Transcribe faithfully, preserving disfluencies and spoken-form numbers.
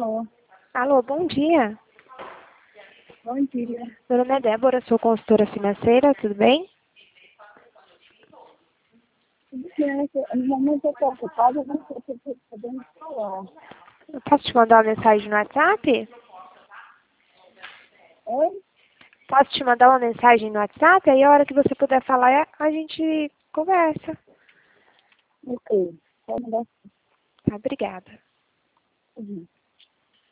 Alô, Alô, bom dia. bom dia. Meu nome é Débora, sou consultora financeira, tudo bem? No momento eu estou ocupada, não sei se eu estou podendo falar. Eu posso te mandar uma mensagem no WhatsApp? Oi? Posso te mandar uma mensagem no WhatsApp? Aí a hora que você puder falar, a gente conversa. Ok. Pode dar. Tá, obrigada. Uhum.